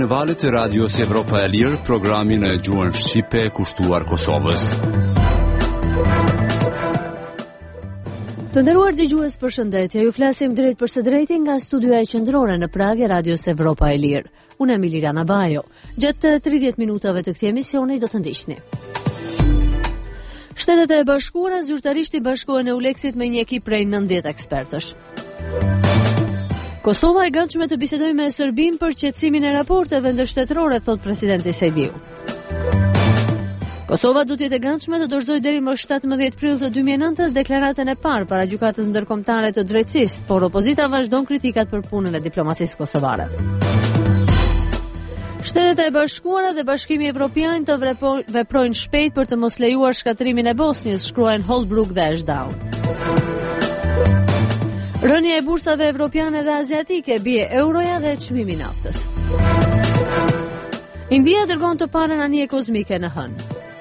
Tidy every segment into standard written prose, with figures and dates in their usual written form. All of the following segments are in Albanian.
në valët e radios Evropa e Lirë, programin e gjuhën shqipe kushtuar Kosovës. Të nderuar dëgjues, përshëndetje. Ju flasim drejt për së drejti nga studioja qendrore në Prag e radios Evropa e Lirë. Unë jam Liliana Bajo. Gjatë 30 minutave të këtij emisioni do të ndiqni. Shtetet e Bashkuara zyrtarisht i bashkohen EULEX-it me një ekip prej 90 ekspertësh. Kosova e gatshme të bisedojë me Serbinë për qetësimin e raporteve ndërshtetërore, thot presidenti Sejdiu. Kosova do të jetë e gatshme të dorëzojë deri më 17 prill të 2009 deklaratën e parë para gjykatës ndërkombëtare të drejtësisë, por opozita vazhdon kritikat për punën e diplomacisë kosovare. Shtetet e Bashkuara dhe Bashkimi Evropian të veprojnë shpejt për të mos lejuar shkatrimin e Bosnjës, shkruajnë Holbrooke dhe Ashdown. Rënja e bursave evropiane dhe aziatike, bie euroja dhe çmimi i naftës. India dërgon të parën anije kozmike në hënë.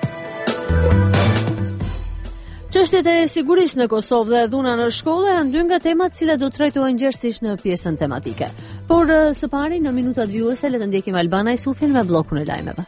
Çështjet e sigurisë në Kosovë dhe dhuna në shkolla janë dy nga temat të cilat do trajtohen gjerësisht në pjesën tematike. Por së pari në minutat vjuese le të ndjekim Albana Isufin me bllokun e lajmeve.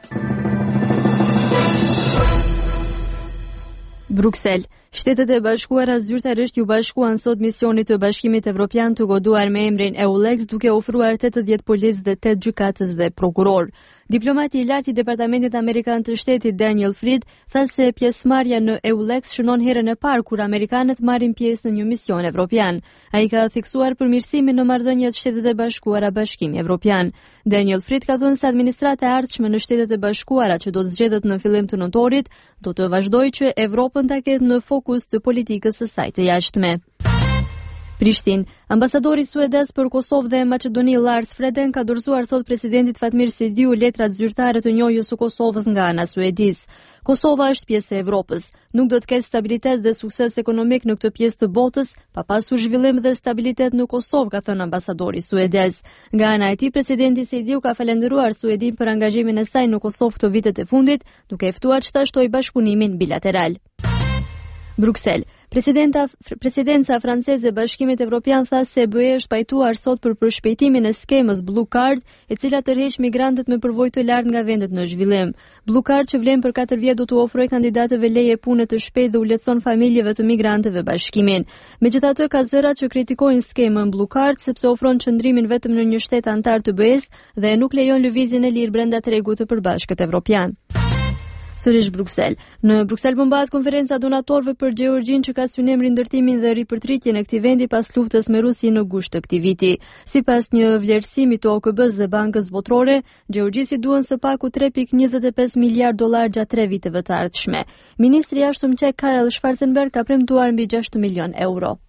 Bruksel. Shtetet e Bashkuara zyrtarisht ju bashkuan sot misionit të Bashkimit Evropian të goduar me emrin EULEX, duke ofruar 80 policë dhe 8 gjykatës dhe prokuror. Diplomati i lartë i Departamentit Amerikan të Shtetit Daniel Fried tha se pjesëmarrja në EULEX shënon herën e parë kur amerikanët marrin pjesë në një mision evropian. Ai ka theksuar përmirësimin në marrëdhëniet Shtetet e Bashkuara Bashkimi Evropian. Daniel Fried ka thënë se administrata e ardhshme në Shtetet e Bashkuara që do të zgjedhet në fillim të nëntorit do të vazhdojë që Evropën ta ketë në fokus të politikës së saj të jashtme. Prishtinë. Ambasadori suedez për Kosovë dhe Maqedoni Lars Freden ka dorëzuar sot presidentit Fatmir Sidiu letrat zyrtare të njohjes së Kosovës nga ana suedez. Kosova është pjesë e Evropës. Nuk do të ketë stabilitet dhe sukses ekonomik në këtë pjesë të botës pa pasur zhvillim dhe stabilitet në Kosovë, ka thënë ambasadori suedez. Nga ana e tij, presidenti Sidiu ka falendëruar Suedin për angazhimin e saj në Kosovë këto vitet e fundit, duke ftuar që ta shtojë bashkëpunimin bilateral. Bruksel. Presidenca franceze e Bashkimit Evropian tha se BE është pajtuar sot për përshpejtimin e skemës Blue Card, e cila tërheq migrantët me përvojë të lartë nga vendet në zhvillim. Blue Card, që vlen për 4 vjet, do të ofrojë kandidatëve leje pune të shpejtë dhe u lehtëson familjeve të migrantëve bashkimin. Megjithatë, ka zëra që kritikojnë skemën Blue Card sepse ofron qëndrimin vetëm në një shtet antar të BE-s dhe nuk lejon lëvizjen e lirë brenda tregut të përbashkët evropian. Sërish Bruksel. Në Bruksel mbahet konferenca donatorëve për Gjeorgjinë që ka synemrin ndërtimin dhe ripërtritjen e këtij vendi pas luftës me Rusinë në gusht të këtij viti. Sipas një vlerësimi të OKB-s dhe Bankës Botërore, Gjeorgjisi duan së paku 3.25 miliard dollar gjatë 3 viteve të ardhshme. Ministri i jashtëm qek Karel Schwarzenberg ka premtuar mbi 6 milion euro.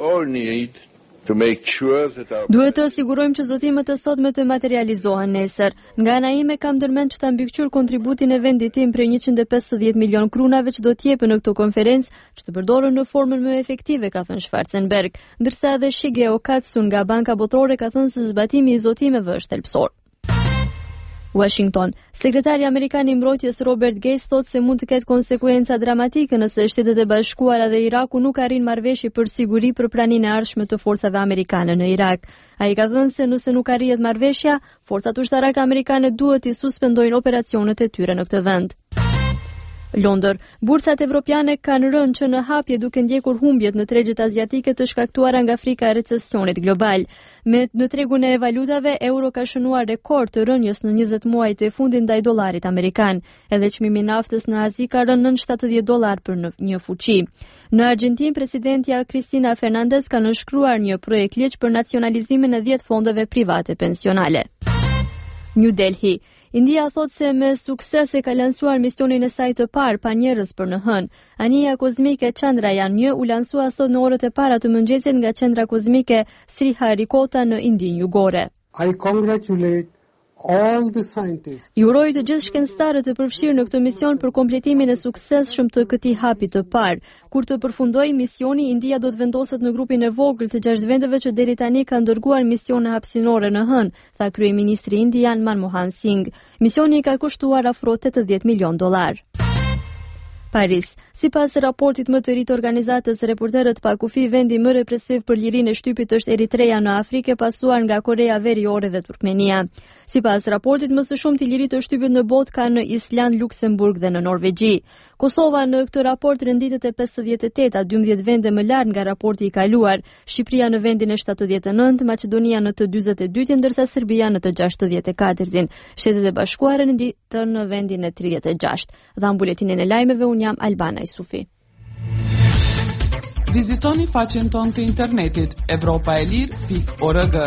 Duhet të sigurojmë që zotimet e sotme të materializohen nesër. Nga ana ime kam ndërmend që ta mbikëqyr kontributin e vendit tim për 150 milion krunave që do të jepen në këtë konferencë, që të përdoren në formën më efektive, ka thënë Schwarzenberg, ndërsa edhe Shigeo Katsu nga Banka Botërore ka thënë se zbatimi i zotimeve është thelbësor. Washington. Sekretari amerikan i mbrojtjes Robert Gates thotë se mund të ketë konsekuenca dramatike nëse Shtetet e Bashkuara dhe Iraku nuk arrin marrëveshje për siguri për praninë e ardhshme të forcave amerikane në Irak. Ai ka thënë se nëse nuk arrihet marrëveshja, forcat ushtarake amerikane duhet të suspendojnë operacionet e tyre në këtë vend. Londër. Bursat evropiane kanë rënë që në hapje duke ndjekur humbjet në tregjet aziatike të shkaktuara nga frika e recesionit global. Në tregun e valutave, euro ka shënuar rekord të rënjes në 20 muajt e fundit ndaj dollarit amerikan. Edhe çmimi i naftës në Azi ka rënë nën $70 për një fuqi. Në Argjentinë, presidentja Cristina Fernandez ka nënshkruar një projekt ligj për nacionalizimin e 10 fondeve private pensionale. New Delhi. India thot se me sukses e ka lansuar misionin e saj të parë pa njerëz për në hënë. Anija kozmike Chandrayaan-1 u lansua sot në orët e para të mëngjesit nga qendra kozmike Sriharikota në Indinë Jugore. I congratulate all the scientists. Ju uroj të gjithë shkencëtarët të përfshirë në këtë mision për kompletimin e suksesshëm të këtij hapi të parë. Kur të përfundojë misioni, India do të vendoset në grupin e vogël të 6 vendeve që deri tani kanë dërguar misione hapësinore në hënë, tha kryeministri indian Manmohan Singh. Misioni ka kushtuar afro $80 milion. Paris. Sipas raportit më të ri të organizatës Reporterët pa kufi, vendi më represiv për lirinë e shtypit është Eritrea në Afrikë, pasuar nga Korea Veriore dhe Turkmenia. Sipas raportit, më së shumti liri të shtypit në botë ka në Island, Luksemburg dhe në Norvegji. Kosova në këtë raport renditet e 58, 12 vende më lart nga raporti i kaluar. Shqipëria në vendin e 79, Maqedonia në të 42, ndërsa Serbia në të 64. Shtetet e Bashkuara renditen në vendin e 36. Dha buletinin e lajmeve, unë jam Albana Isufi. Vizitoni faqen tonë të internetit europaelir.org.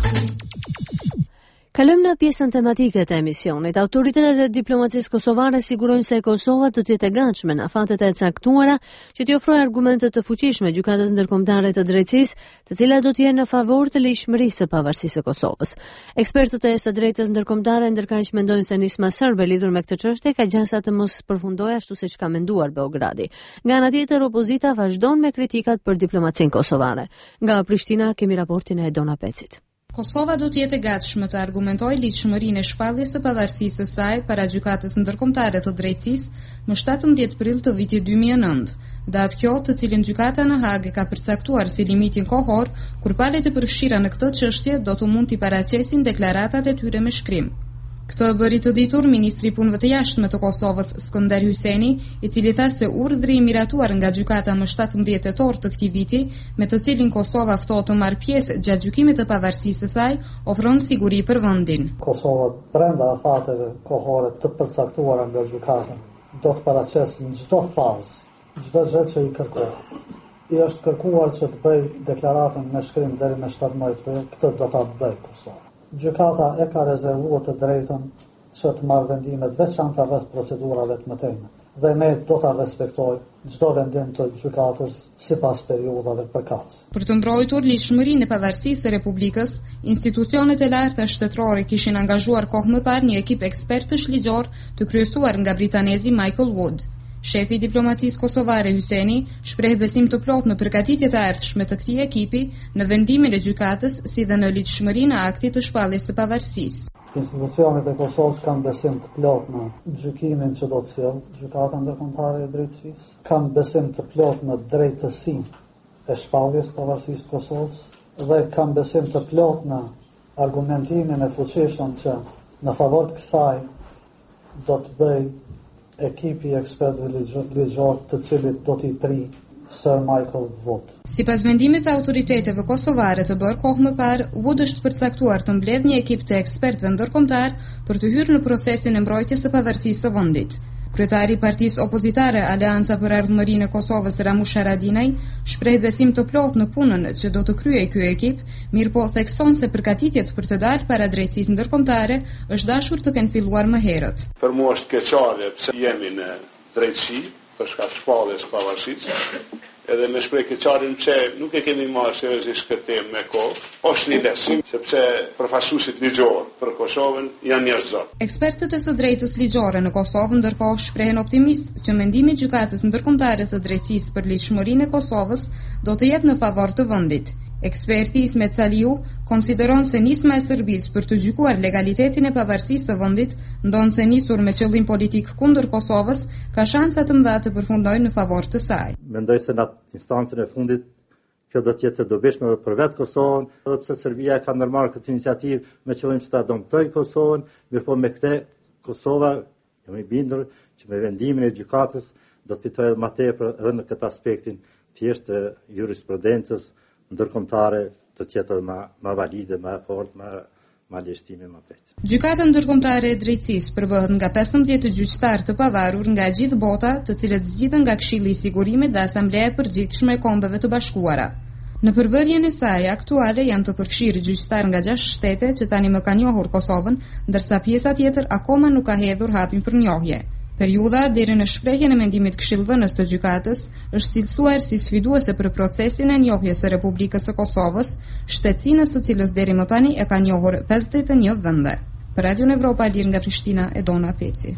Kalojmë në pjesën tematike të emisionit. Autoritetet e diplomacisë kosovare sigurojnë se Kosova do të jetë e gatshme në afatet e caktuara që t'i ofrojë argumente të fuqishme gjykatës ndërkombëtare të drejtësisë, të cilat do të jenë në favor të lejshmërisë së pavarësisë së Kosovës. Ekspertët e së drejtës ndërkombëtare ndërkaq mendojnë se nisma serbe lidhur me këtë çështje ka gjansa të mos përfundojë ashtu siç ka menduar Beogradi. Nga ana tjetër, opozita vazhdon me kritikat për diplomacinë kosovare. Nga Prishtina kemi raportin e Edona Pecit. Kosova do të jetë e gatshme të argumentojë ligjshmërinë e shpalljes së pavarësisë së saj para gjykatës ndërkombëtare të drejtësisë më 17 prill të vitit 2009. Datë kjo, të cilin gjykata në Hagë ka përcaktuar si limitin kohor, kur palët e përfshira në këtë çështje do të mund t'i paraqesin deklaratat e tyre me shkrim. Këtë bëri të ditur ministri i punëve të jashtme të Kosovës Skënder Hyseni, i cili tha se urdhri i miratuar nga gjykata më 17 tetor të këtij viti, me të cilin Kosova ftohet të marrë pjesë gjatë gjykimit të pavarësisë së saj, ofron siguri për vendin. Kosova brenda afateve kohore të përcaktuara nga gjykata do të paraqesë në çdo fazë, çdo gjë që i kërkohet. I është kërkuar që të bëj deklaratën me shkrim deri në 17 prill, këtë do ta bëj Kosova. Gjykata e ka rezervuar të drejtën që të marrë vendimet veçanta rreth procedurave të mëtejme dhe ne do ta respektojmë çdo vendim të gjykatës sipas periudhave përkatëse. Për të mbrojtur ligjshmërinë e pavarësisë së Republikës, institucionet e larta shtetërore kishin angazhuar kohë më parë një ekip ekspertësh ligjor të kryesuar nga britanezi Michael Wood. Shefi i diplomacisë kosovare Hyseni shpreh besim të plotë në përgatitjet e ardhshme të këtij ekipi në vendimin e gjykatës si dhe në ligjshmërinë e aktit të shpalljes së pavarësisë. Institucionet e Kosovës kanë besim të plotë në gjykimin që do të sjellë gjykata ndërkombëtare e drejtësisë, kanë besim të plotë në drejtësinë e shpalljes së pavarësisë të Kosovës dhe kanë besim të plotë në argumentimin e fuqishëm që në favor të kësaj do të bëj ekipi i ekspertëve ligjor të cilit do t'i pri Sir Michael Wood. Sipas vendimit të autoriteteve kosovare të bërë kohë më parë, Wood është përcaktuar të mbledhë një ekip të ekspertëve ndërkombëtar për të hyrë në procesin e mbrojtjes së pavarësisë së vendit. Kryetari i partisë opozitare Aleanca për Ardhmërinë e Kosovës Ramush Haradinaj shpreh besim të plotë në punën që do të kryejë ky ekip, mirëpo thekson se përgatitjet për të dalë para drejtësisë ndërkombëtare është dashur të kenë filluar më herët. Për mua është keqardhje pse jemi në drejtësi për shkak të shpalljes së pavarësisë. Edhe me shpreh keqardhjen pse nuk e kemi marrë seriozisht këtë temë me kohë, është një lehtësim sepse përfaqësuesit ligjor për Kosovën janë njerëzor. Ekspertët e së drejtës ligjore në Kosovë ndërkohë shprehen optimist që mendimi i gjykatës ndërkombëtare të drejtësisë për ligjshmërinë e Kosovës do të jetë në favor të vendit. Eksperti Ismet Saliu konsideron se nisma e Serbisë për të gjykuar legalitetin e pavarësisë së vendit, ndonse nisur me qëllim politik kundër Kosovës, ka shansa të mëdha të përfundojë në favor të saj. Mendoj se në instancën e fundit kjo do të jetë e dobishme për vetë Kosovën, edhe pse Serbia ka ndërmarrë këtë iniciativë me qëllim që ta dëmtojë Kosovën, mirëpo me këtë Kosova jam i bindur që me vendimin e gjykatës do të fitojë më tepër edhe në këtë aspektin thjesht të jurisprudencës ndërkombëtare të tjetër më valide, më fort, më lehtësime më pret. Gjykata ndërkombëtare e drejtësisë përbëhet nga 15 gjyqtar të pavarur nga gjithë bota, të cilët zgjidhen nga Këshilli i Sigurimit dhe Asambleja e Përgjithshme e Kombeve të Bashkuara. Në përbërjen e saj aktuale janë të përfshirë gjyqtar nga 6 shtete që tani më kanë njohur Kosovën, ndërsa pjesa tjetër akoma nuk ka hedhur hapin për njohje. Periudha deri në shprehjen e mendimit këshillvënës të gjykatës është cilësuar si sfiduese për procesin e njohjes së Republikës së Kosovës, shtetësinë së cilës deri më tani e ka njohur 51 vende. Për Radio Evropa Lir nga Prishtina, Edona Peci.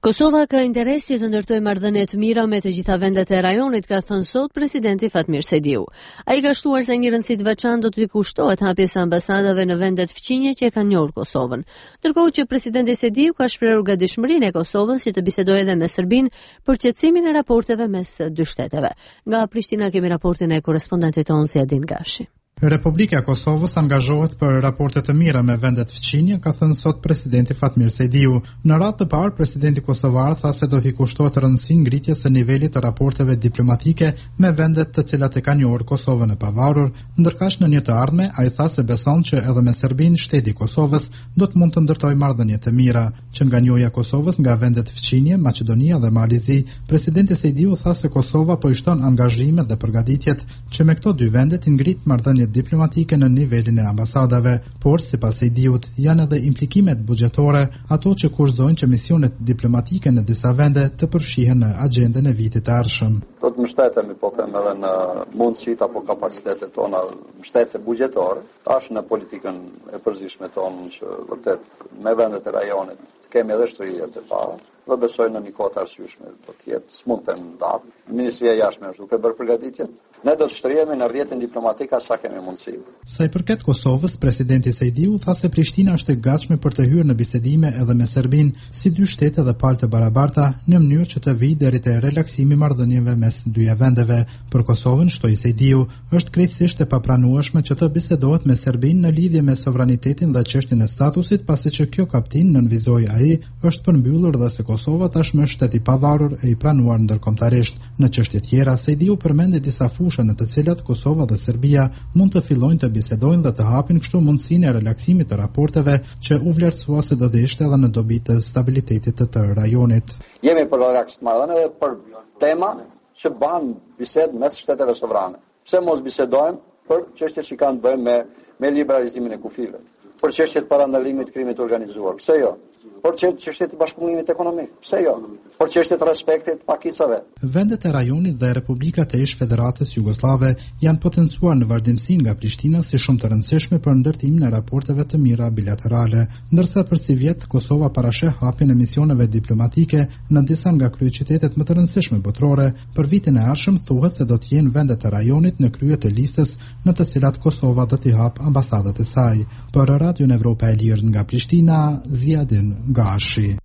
Kosova ka interes që të ndërtojë marrëdhënie të mira me të gjitha vendet e rajonit, ka thënë sot presidenti Fatmir Sejdiu. Ai ka shtuar se një rëndësi të veçantë do t'i kushtohet hapjes së ambasadave në vendet fqinje që e kanë njohur Kosovën. Ndërkohë që presidenti Sejdiu ka shprehur gatishmërinë e Kosovës që të bisedojë edhe me Serbinë për qetësimin e raporteve mes dy shteteve. Nga Prishtina kemi raportin e korrespondentit tonë Ziadin Gashi. Republika e Kosovës angazhohet për raporte të mira me vendet fqinje, ka thënë sot presidenti Fatmir Sejdiu. Në radhë të parë, presidenti kosovar tha se do t'i kushtohet rëndësi ngritjes së nivelit të raporteve diplomatike me vendet të cilat e kanë njohur Kosovën e pavarur, ndërkaq në një të ardhme ai tha se beson që edhe me Serbinë shteti i Kosovës do të mund të ndërtojë marrëdhënie të mira. Që nga njohja e Kosovës nga vendet fqinje, Maqedonia dhe Malizi, presidenti Sejdiu tha se Kosova po i shton angazhimet dhe përgatitjet që me këto dy vende të ngrit marrëdhënie diplomatike në nivelin e ambasadave, por sipas Sejdiut janë edhe implikimet buxhetore, ato që kurzojnë që misionet diplomatike në disa vende të përfshihen në agjendën e vitit të ardhshëm. Do të mbështetemi po them edhe në mundësitë apo kapacitetet tona mbështetëse buxhetore, tash në politikën e përziershme tonë që vërtet me vendet e rajonit kemi edhe shtrirje të para. Dhe besoj në një kohë të arsyeshme do të jetë s'mund të ndahet. Ministria e Jashtme është duke bërë përgatitjet. Ne do të shtrihemi në rrjetin diplomatik sa kemi mundësi. Sa i përket Kosovës, presidenti Sejdiu tha se Prishtina është e gatshme për të hyrë në bisedime edhe me Serbinë, si dy shtete dhe palë të barabarta, në mënyrë që të vijë deri te relaksimi i marrëdhënieve mes dyja vendeve. Për Kosovën, shtoi Sejdiu, është krejtësisht e papranueshme që të bisedohet me Serbinë në lidhje me sovranitetin dhe çështjen e statusit, pasi që kjo kaptin nënvizoi ai është përmbyllur dhe se Kosova tashmë është shtet i pavarur e i pranuar ndërkombëtarisht. Në çështje tjera, Sejdiu përmendi disa fusha në të cilat Kosova dhe Serbia mund të fillojnë të bisedojnë dhe të hapin kështu mundësinë e relaksimit të raporteve që u vlerësua se do të ishte edhe në dobi të stabilitetit të rajonit. Jemi për relaks të marrëdhënie dhe për tema që bën bisedë mes shteteve sovrane. Pse mos bisedojmë për çështjet që kanë të bëjnë me liberalizimin e kufive, për çështjet parandalimit të krimit të organizuar. Pse jo? Por çështjet e bashkëpunimit ekonomik, pse jo? Por çështjet e respektit pakicave. Vendet e rajonit dhe republikat e ish Federatës Jugosllave janë potencuar në vazhdimsi nga Prishtina si shumë të rëndësishme për ndërtimin e raporteve të mira bilaterale, ndërsa për si vjet Kosova parasheh hapjen e misioneve diplomatike në disa nga kryeqytetet më të rëndësishme botërore. Për vitin e ardhshëm thuhet se do të jenë vendet e rajonit në krye të listës në të cilat Kosova do t'i hap ambasadat e saj. Për Radio Evropa e Lirë nga Prishtina, Ziadin Gashi.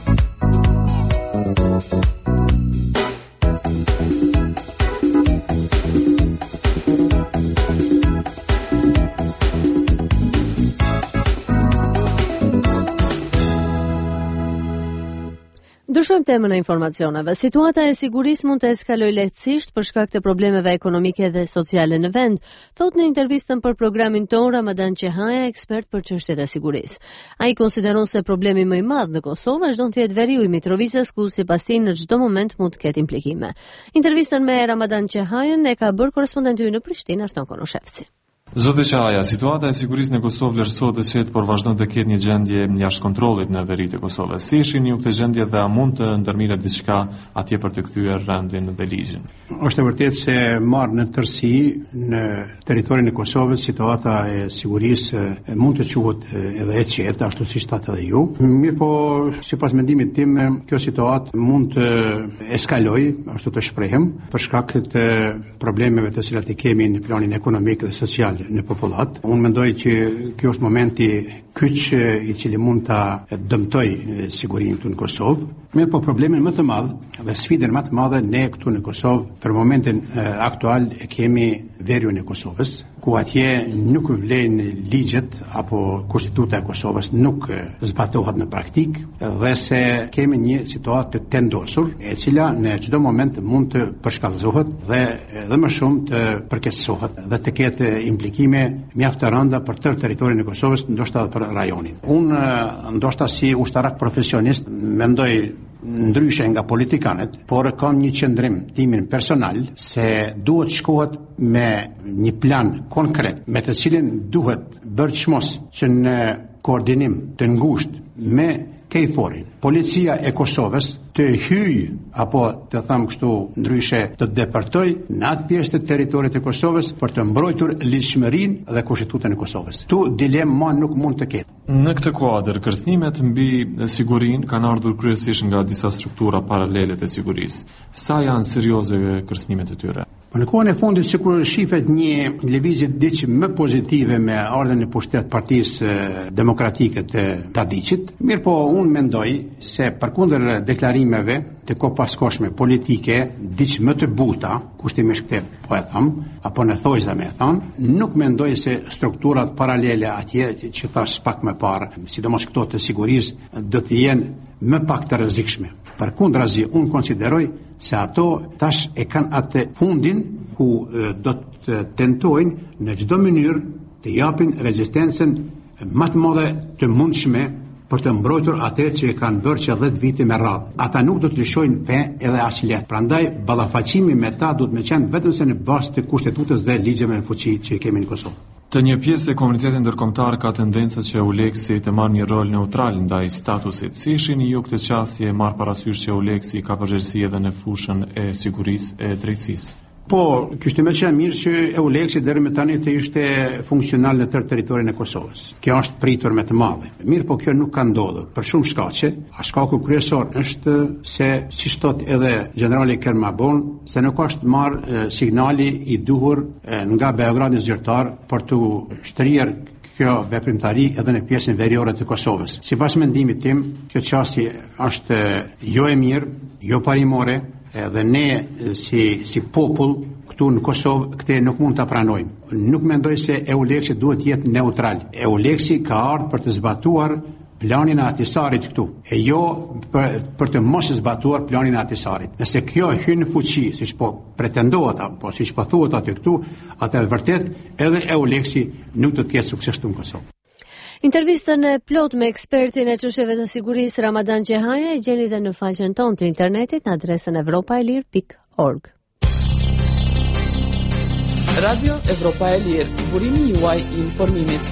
Ndryshojmë temën e informacioneve. Situata e sigurisë mund të eskalojë lehtësisht për shkak të problemeve ekonomike dhe sociale në vend, thot në intervistën për programin tonë Ramadan Qehaja, ekspert për çështjet e sigurisë. Ai konsideron se problemi më i madh në Kosovë është të jetë veriu i Mitrovicës, ku sipas tij në çdo moment mund të ketë implikime. Intervistën me Ramadan Qehajën e ka bërë korrespondenti ynë në Prishtinë, Ashton Konoshevci. Zoti Qaja, situata e sigurisë në Kosovë vlerësohet të qetë, por vazhdon të ketë një gjendje jashtë kontrollit në veritë e Kosovës. Si shihni ju këtë gjendje dhe a mund të ndërmirret diçka atje për të kthyer rendin dhe ligjin? Është e vërtetë se marr në tërësi në territorin e Kosovës situata e sigurisë mund të quhet edhe e qetë, ashtu siç thatë edhe ju. Mirë po, sipas mendimit tim, kjo situatë mund të eskalojë, ashtu të shprehem, për shkak të problemeve të cilat i kemi në planin ekonomik dhe social në popullat. Unë mendoj që kjo është momenti kyç i cili mund ta dëmtoj sigurinë këtu në Kosovë. Mirë po, problemin më të madh dhe sfidën më të madhe ne këtu në Kosovë për momentin aktual e kemi veriun e Kosovës, ku atje nuk vlen ligjet apo Konstituta e Kosovës nuk zbatohet në praktik dhe se kemi një situatë të tendosur e cila në çdo moment mund të përshkallëzohet dhe edhe më shumë të përkeqësohet dhe të ketë implikime mjaft të rënda për tërë territorin e Kosovës, ndoshta edhe për rajonin. Unë ndoshta si ushtarak profesionist mendoj ndryshe nga politikanët, por kam një qëndrim timin personal se duhet shkohet me një plan konkret me të cilin duhet bërë çmos që në koordinim të ngushtë me KFOR-in. Policia e Kosovës të hyj apo të them kështu ndryshe të deportoj në atë pjesë të territorit të Kosovës për të mbrojtur lidhshmërinë dhe kushtetutën e Kosovës. Tu dilema nuk mund të ketë. Në këtë kuadër, kërcënimet mbi sigurinë kanë ardhur kryesisht nga disa struktura paralele të sigurisë. Sa janë serioze kërcënimet e tyre? Në kohën e fundit sikur shifet një lëvizje diç më pozitive me ardhen e pushtet Partisë Demokratike të Tadiçit. Mirë po, unë mendoj se përkundër deklarimeve të kopaskoshme politike, diç më të buta, kushtimisht këtë po e tham, apo në thojza me e tham, nuk mendoj se strukturat paralele atje që thash pak më parë, sidomos këto të sigurisë, do të jenë më pak të rrezikshme. Përkundrazi, unë konsideroj se ato tash e kanë atë fundin ku do të tentojnë në çdo mënyrë të japin rezistencën më të madhe të mundshme për të mbrojtur atë që e kanë bërë që 10 vite me radhë. Ata nuk do të lëshojnë pe edhe aq lehtë. Prandaj ballafaqimi me ta do të më qenë vetëm se në bazë të kushtetutës dhe ligjeve në fuqi që kemi në Kosovë. Të një pjesë e komunitetit ndërkombëtar ka tendencën që EULEX-i të marrë një rol neutral ndaj statusit. Si shihni ju këtë çështje marr parasysh që EULEX-i ka përgjegjësi edhe në fushën e sigurisë e drejtësisë? Po, kishte më qenë mirë që EULEX-i deri më tani të ishte funksional në tërë territorin e Kosovës. Kjo është pritur me të madhe. Mirë, po kjo nuk ka ndodhur për shumë shkaqe. Shkaku kryesor është se, siç thot edhe generali Kermabon, se nuk është marrë signali i duhur nga Beogradi zyrtar për të shtrirë kjo veprimtari edhe në pjesën veriore të Kosovës. Sipas mendimit tim, kjo çështje është jo e mirë, jo parimore, dhe ne si popull këtu në Kosovë këtë nuk mund ta pranojmë. Nuk mendoj se EULEX-i duhet jetë neutral. EULEX-i ka ardhur për të zbatuar planin e Ahtisarit këtu, e jo për të mos zbatuar planin e Ahtisarit. Nëse kjo hyn në fuqi, siç po pretendohet apo siç po thuhet aty këtu, atë vërtet edhe EULEX-i nuk do të ketë sukses këtu në Kosovë. Intervistën e plot me ekspertin e çështjeve të sigurisë Ramadan Xehaja e gjeni edhe në faqen tonë të internetit në adresën evropaelir.org. Radio Evropa e Lirë, burimi juaj i informimit.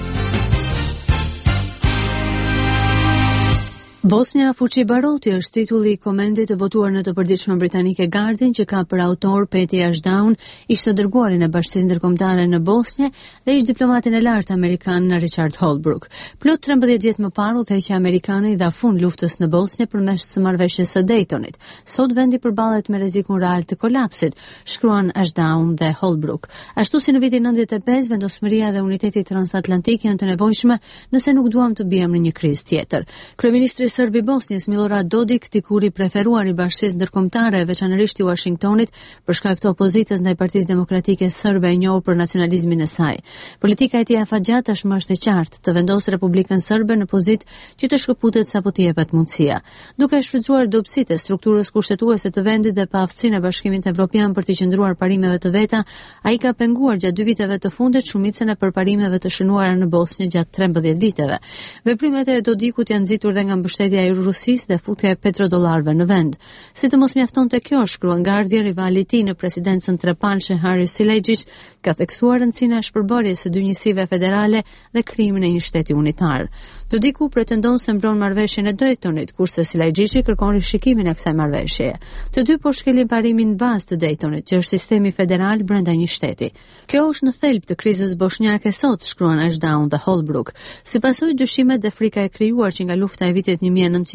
Bosnia fuqi baroti është titulli i komendit të votuar në të përditshme britanike Guardian, që ka për autor Peti Ashdown, ishte dërguarin e Bashkisë Ndërkombëtare në Bosnjë dhe ish diplomatin e lartë amerikan Richard Holbrooke. Plot 13 vjet më parë udhëheqja amerikane i dha fund luftës në Bosnjë përmes së marrëveshjes së Daytonit. Sot vendi përballet me rrezikun real të kolapsit, shkruan Ashdown dhe Holbrooke. Ashtu si në vitin 95, vendosmëria dhe uniteti transatlantik janë të nevojshme nëse nuk duam të bijmë në një krizë tjetër. Kryeministri Serb i Bosnjës Milorad Dodik, dikur i preferuar i Bashkisë Ndërkombëtare, veçanërisht i Washingtonit, për shkak të opozitës ndaj Partisë Demokratike Serbe e njohur për nacionalizmin e saj. Politika e tij afatgjat tashmë është e qartë të vendosë Republikën Serbe në pozitë që të shkëputet sapo t'i jepet mundësia. Duke shfrytzuar dobësitë e strukturës kushtetuese të vendit dhe pa aftësinë e Bashkimit Evropian për të qëndruar parimeve të veta, ai ka penguar gjatë 2 viteve të fundit shumicën e përparimeve të shënuara në Bosnjë gjatë 13 viteve. Veprimet e Dodikut janë nxitur dhe nga mbështetja e Rusisë dhe futja e petrodollarëve në vend. Si të mos mjaftonte kjo, shkruan Guardian, rivali i tij në presidencën trepalshe Haris Silejic ka theksuar rëndësinë e shpërbërjes së dy njësive federale dhe krijimin e një shteti unitar. Dodiku pretendon se mbron marrëveshjen e Daytonit, kurse Silejic kërkon rishikimin e kësaj marrëveshjeje. Të dy po shkelin parimin bazë të Daytonit, që është sistemi federal brenda një shteti. Kjo është në thelb të krizës bosnjake sot, shkruan Ashdown dhe Holbrooke. Si pasojë, dyshimet dhe frika e krijuar që nga lufta e vitit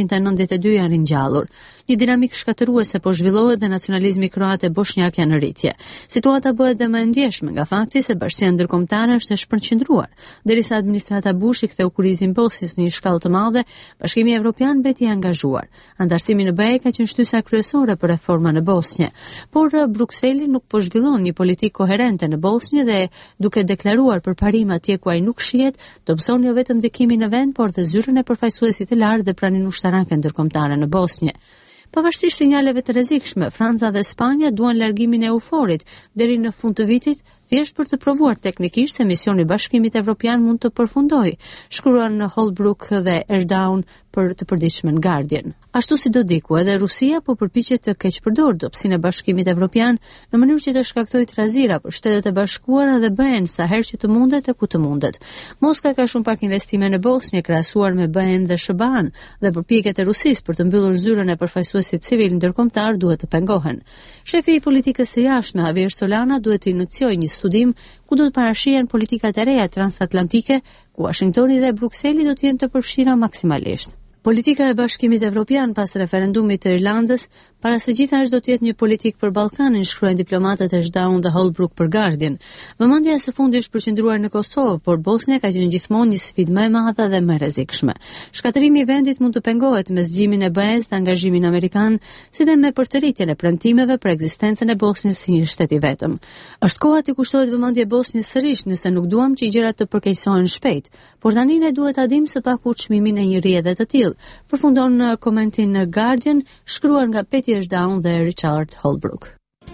1992 janë ringjallur. Një dinamik shkatëruese po zhvillohet dhe nacionalizmi kroat e bosnjak janë në rritje. Situata bëhet dhe më e ndjeshme nga fakti se Bashkia Ndërkombëtare është e shpërqendruar. Derisa administrata Bush i ktheu kurizin Bosnjës në një shkallë të madhe, Bashkimi Evropian mbeti i angazhuar. Antarësimi në BE ka qenë shtysa kryesore për reforma në Bosnjë, por Brukseli nuk po zhvillon një politikë koherente në Bosnjë dhe duke deklaruar përparim atje ku ai nuk shihet, dobëson jo vetëm ndikimin në vend, por dhe zyrën e përfaqësuesit të lartë dhe pranin ushtarake ndërkombëtare në Bosnjë. Pavarësisht sinjaleve të rrezikshme, Franca dhe Spanja duan largimin e EUFOR-it deri në fund të vitit, thjesht për të provuar teknikisht se misioni i Bashkimit Evropian mund të përfundojë, shkruan Holbrooke dhe Ashdown për të përditshmen Guardian. Ashtu si do diku, edhe Rusia po përpiqet të keqpërdorë dobësinë e Bashkimit Evropian në mënyrë që të shkaktojë trazira për Shtetet e Bashkuara dhe BE-n sa herë që të mundet e ku të mundet. Moska ka shumë pak investime në Bosnjë krahasuar me BE-n dhe SBA-n dhe përpjekjet e Rusisë për të mbyllur zyrën e përfaqësuesit civil ndërkombëtar duhet të pengohen. Shefi i politikës së jashtme Javier Solana duhet të iniciojë një studim ku do të parashihen politikat e reja transatlantike, ku Washingtoni dhe Brukseli do të jenë të përfshira maksimalisht. Politika e Bashkimit Evropian pas referendumit të Irlandës, para së gjithash do të jetë një politik për Ballkanin, shkruajnë diplomatët e Ashdown dhe Holbrooke për Guardian. Vëmendja së fundi është përqendruar në Kosovë, por Bosnia ka qenë gjithmonë një sfidë më e madhe dhe më e rrezikshme. Shkatërimi i vendit mund të pengohet me zgjimin e BE-s dhe angazhimin amerikan, si dhe me përtërritjen e premtimeve për ekzistencën e Bosnjës si një shtet i vetëm. Është koha të kushtohet vëmendje Bosnjës sërish nëse nuk duam që gjërat të përkeqësohen shpejt, por tani ne duhet ta dimë së paku çmimin e një rrjedhe të tillë. Përfundon komentin në Guardian, shkruar nga Patty Ashdown dhe Richard Holbrooke.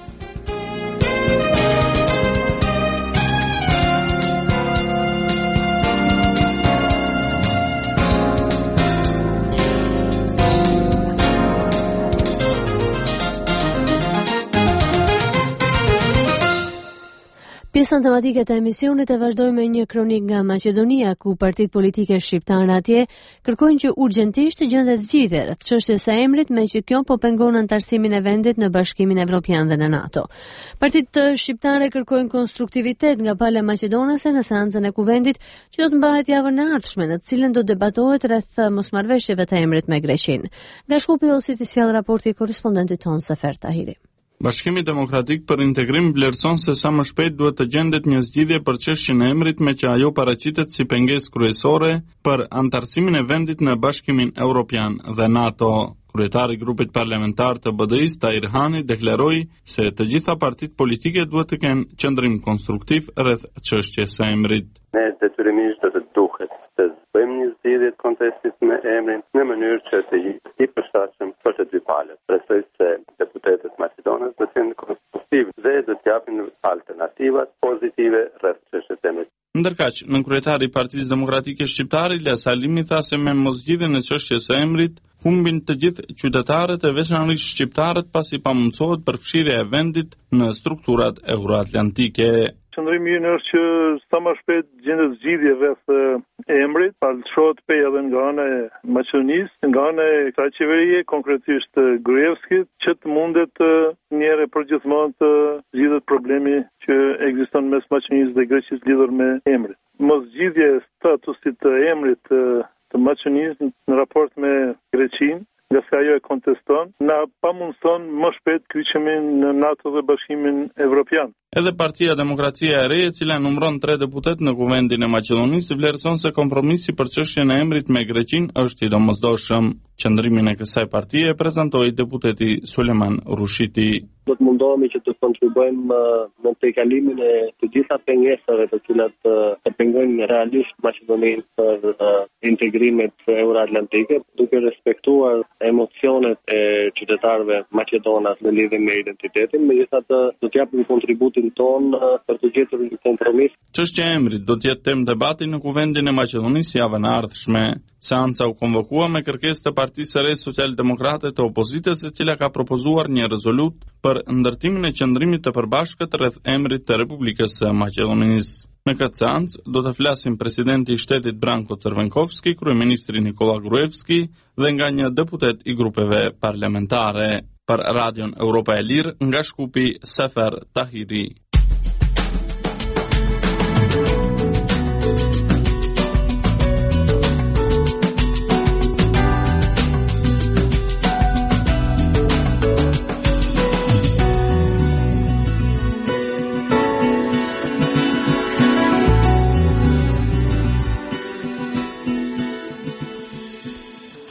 Pjesën tematike të emisionit e vazhdojmë me një kronik nga Maqedonia, ku partitë politike shqiptare atje kërkojnë që urgjentisht të gjendet zgjidhje rreth çështjes së emrit, me që kjo po pengon antarësimin e vendit në Bashkimin Evropian dhe në NATO. Partitë shqiptare kërkojnë konstruktivitet nga pala maqedonase në seancën e kuvendit që do të mbahet javën e ardhshme, në të cilën do debatohet rreth mosmarrveshjeve të emrit me Greqinë. Nga Shkupi Ollësit i sjell raporti i korrespondentit ton Sefer Tahiri. Bashkimi Demokratik për Integrim vlerëson se sa më shpejt duhet të gjendet një zgjidhje për çështjen e emrit, me që ajo paraqitet si pengesë kryesore për antarësimin e vendit në Bashkimin Evropian dhe NATO. Kryetari i grupit parlamentar të BDI-s, Tahir Hani, deklaroi se të gjitha partitë politike duhet të kenë qëndrim konstruktiv rreth çështjes së emrit. Ne detyrimisht do të duhet të bëjmë një zgjidhje të kontestit me emrin në mënyrë që të jetë i përshtatshëm për të dy palët. Presoj se deputetët maqedonës do të jenë konstruktiv dhe do të japin alternativat pozitive rreth çështjes së emrit. Ndërkaq, nënkryetari i Partisë Demokratike Shqiptare, Ilia Salimi, tha se me mosgjidhjen e çështjes së emrit humbin të gjithë qytetarët e veçanërisht shqiptarët, pasi pamundsohet përfshirja e vendit në strukturat euroatlantike. Qëndrimi ynë është që sa më shpejt gjendet zgjidhje rreth emrit, palëshohet peja edhe nga ana e Maqedonisë, nga ana e kësaj qeverie, konkretisht Gruevskit, që të mundet një herë për gjithmonë të zgjidhet problemi që ekziston mes Maqedonisë dhe Greqisë lidhur me emrin. Mosgjidhja e statusit të emrit të Maqedonisë në raport me Greqinë, nga se ajo e konteston, na pamundson më shpejt kyçemin në NATO dhe Bashkimin Evropian. Edhe Partia Demokracia e Re, e cila numëron 3 deputet në kuvendin e Maqedonisë, vlerëson se kompromisi për çështjen e emrit me Greqinë është i domosdoshëm. Qëndrimin e kësaj partie e prezantoi deputeti Suleman Rushiti. Do të mundohemi që të kontribuojmë në tejkalimin e të gjitha pengesave të cilat të pengojnë realisht Maqedoninë për integrimet euroatlantike, duke respektuar emocionet e qytetarëve maqedonas në lidhje me identitetin, megjithatë do të japim kontributin ton për të gjetur një kompromis. Çështja e emrit do të jetë temë debati në kuvendin e Maqedonisë javën e ardhshme. Seanca u konvokua me kërkesë të Partisë së Re Socialdemokrate të opozitës, e cila ka propozuar një rezolut për ndërtimin e qëndrimit të përbashkët rreth emrit të Republikës së Maqedonisë. Në këtë seancë do të flasin presidenti i shtetit Branko Crvenkovski, kryeministri Nikola Gruevski dhe nga një deputet i grupeve parlamentare. Për Radion Europa e Lirë, nga Shkupi, Sefer Tahiri. Në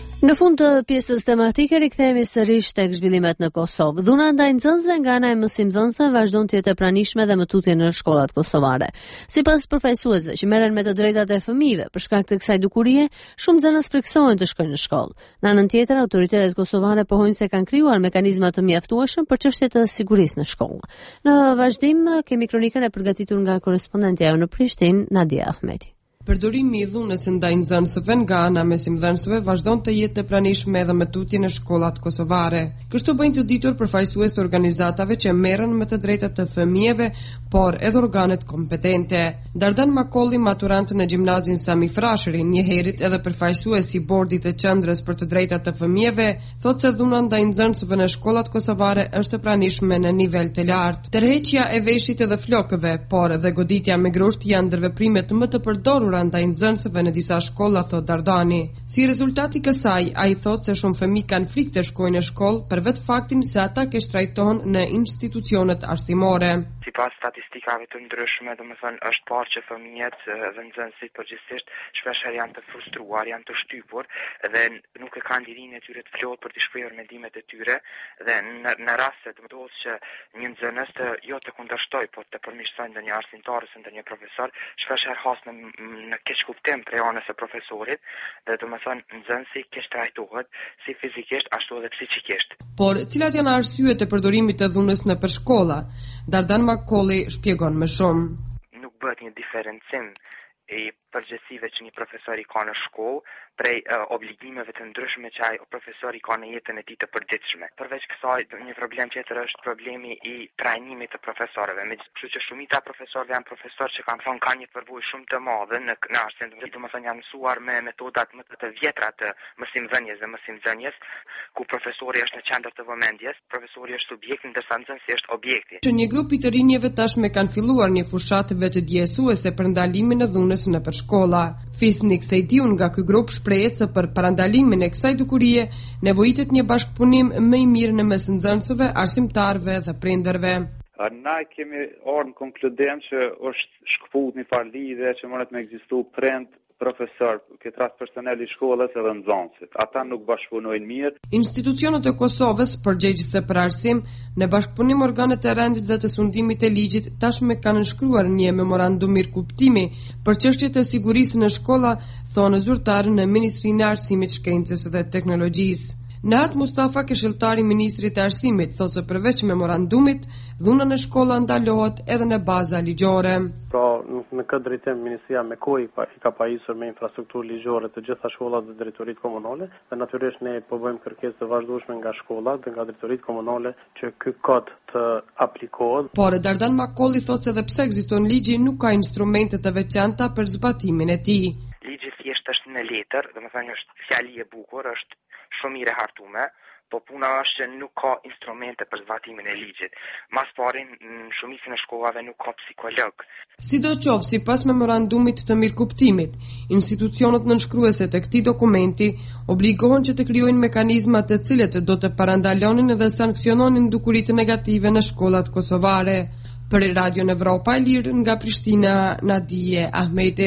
fund të pjesës tematike rikthehemi sërish tek zhvillimet në Kosovë. Dhuna ndaj nxënësve nga ana e mësimdhënësve vazhdon të jetë e pranishme dhe më tutje në shkollat kosovare. Sipas përfaqësuesve që merren me të drejtat e fëmijëve, për shkak të kësaj dukurie, shumë nxënës friksohen të shkojnë në shkollë. Në anën tjetër, autoritetet kosovare pohojnë se kanë krijuar mekanizma të mjaftueshëm për çështje të sigurisë në shkollë. Në vazhdim kemi kronikën e përgatitur nga korrespondentja jonë në Prishtinë, Nadia Ahmeti. Përdorimi i dhunës ndaj nxënësve nga ana e mësimdhënësve vazhdon të jetë e pranishme edhe me tutje në shkollat kosovare. Kështu bëjnë të ditur përfaqësues të organizatave që merren me të drejtat të fëmijëve, por edhe organet kompetente. Dardan Makolli, maturant në gjimnazin Sami Frashëri, njëherët edhe përfaqësues i bordit të qendrës për të drejtat të fëmijëve, thotë se dhuna ndaj nxënësve në shkollat kosovare është e pranishme në nivel të lartë. Tërheqja e veshit edhe flokëve, por edhe goditja me grusht janë ndërveprimet më të përdorura ndaj nxënësve në disa shkolla, thot Dardani. Si rezultati kësaj, ai thotë se shumë fëmijë kanë frikë të shkojnë në shkollë për vetë faktin se ata që shtrajtohen në institucionet arsimore. Sipas statistikave të ndryshme, domethënë është parë që fëmijët dhe nxënësit përgjithsisht shpeshherë janë të frustruar, janë të shtypur dhe nuk e kanë lirinë e tyre të plotë për të shprehur mendimet e tyre dhe në raste të ndodhur që një nxënës jo të kundërshtoj, por të përmirësojë ndonjë arsimtar ose ndonjë profesor, shpeshherë has në keq kuptim prej anës së profesorit dhe domethënë nxënësi keq trajtohet si fizikisht ashtu edhe psikikisht. Por cilat janë arsyet e përdorimit të dhunës në shkolla? Dardan Makolli shpjegon më shumë. Nuk bëhet një diferencim i përgjegjësive që një profesor i ka në shkollë prej obligimeve të ndryshme që ai profesor i ka në jetën e tij të përditshme. Përveç kësaj, një problem tjetër është problemi i trajnimit të profesorëve. Kështu që shumica e profesorëve janë profesorë që kanë një përvojë shumë të madhe në arsim, domethënë janë mësuar me metodat më të vjetra të mësimdhënies dhe mësimdhënies, ku profesori është në qendër të vëmendjes, profesori është subjekti ndërsa nxënësi është objekti. Që një grup i të rinjeve tashmë kanë filluar një fushatë vetë djesuese për ndalimin e dhunës nëpër shkolla. Fisnik Sejdiun nga ky grup shprehet se për parandalimin e kësaj dukurie nevojitet një bashkëpunim më i mirë në mes nxënësve, arsimtarëve dhe prindërve. Na kemi ardhur në konkludim që është shkëput një farë lidhje që mund të ekzistu prind, profesor, këtë rast personeli i shkollës edhe nxënësit. Ata nuk bashkëpunojnë mirë. Institucionet e Kosovës, përgjegjëse për arsim, në bashkëpunim organet e rendit dhe të sundimit e ligjit, tashmë kanë nënshkruar një memorandum mirëkuptimi për çështjet e sigurisë në shkolla, thonë zyrtarë në Ministrinë e Arsimit, Shkencës dhe Teknologjisë. Nahat Mustafa, këshilltari i Ministrit të Arsimit, thotë se përveç memorandumit, dhuna në shkolla ndalohet edhe në baza ligjore. Pra, në këtë drejtim Ministria me kohë i ka pajisur me infrastrukturë ligjore të gjitha shkollat dhe drejtoritë komunale, dhe natyrisht ne po bëjmë kërkesë të vazhdueshme nga shkollat dhe nga drejtoritë komunale që ky kod të aplikohet. Por Dardan Makolli thotë se edhe pse ekziston ligji, nuk ka instrumente të veçanta për zbatimin e tij. Ligji thjesht është në letër, domethënë është fjali e bukur, është shumë i rehartuar, po puna është që nuk ka instrumente për zbatimin e ligjit. Mas pari, në shumicën e shkollave nuk ka psikolog. Sidoqoftë, sipas memorandumit të mirëkuptimit, institucionet nënshkruese të këtij dokumenti obligohen që të krijojnë mekanizma të cilët do të parandalonin dhe sanksiononin dukuritë negative në shkollat kosovare. Për Radio Evropa e Lirë nga Prishtina, Nadia Ahmeti.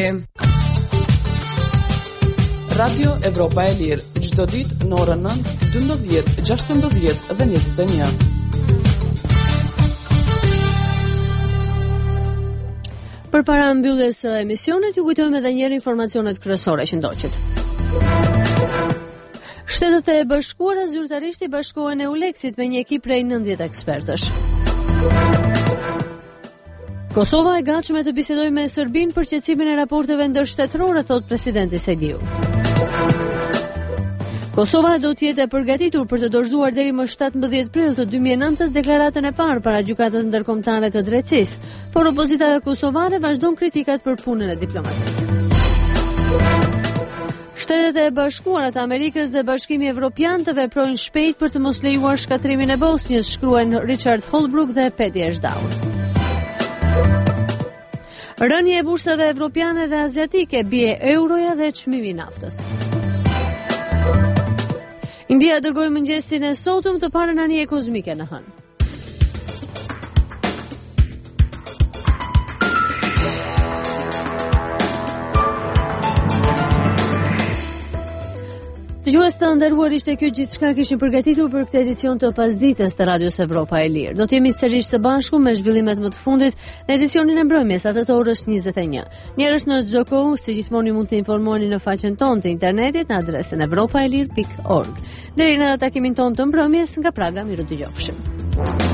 Radio Evropa e Lirë, çdo ditë në orën 9, 12, 16 dhe 21. Përpara mbylljes së emisionit, ju kujtojmë edhe një herë informacionet kryesore që ndoqët. Shtetet e Bashkuara zyrtarisht i bashkohen EULEX-it me një ekip prej 90 ekspertësh. Kosova e gatshme të bisedojë me Serbinë për qetësimin e raporteve ndërshtetërore, thot presidenti Sejdiu. Kosova do të jetë e përgatitur për të dorëzuar deri më 17 prill të 2009 deklaratën e parë para Gjykatës Ndërkombëtare të Drejtësisë, por opozita kosovare vazhdon kritikat për punën e diplomacisë. Shtetet e Bashkuara të Amerikës dhe Bashkimi Evropian të veprojnë shpejt për të mos lejuar shkatrimin e Bosnjës, shkruajnë Richard Holbrooke dhe Peti Eshdaun. Rënje e bursave evropiane dhe aziatike, bie euroja dhe çmimi i naftës. India dërgoi mëngjesin e sotëm të parën anije kozmike në hënë. Dëgjues të nderuar, ishte kjo gjithçka kishim përgatitur për këtë edicion të pasdites të Radios Evropa e Lirë. Do të jemi sërish së bashku me zhvillimet më të fundit në edicionin e mbrëmjes atë të orës 21. Njerëz në çdo kohë, si gjithmonë mund të informoheni në faqen tonë të internetit në adresën evropaelir.org. Deri në takimin tonë të mbrëmjes nga Praga, miru dëgjofshim.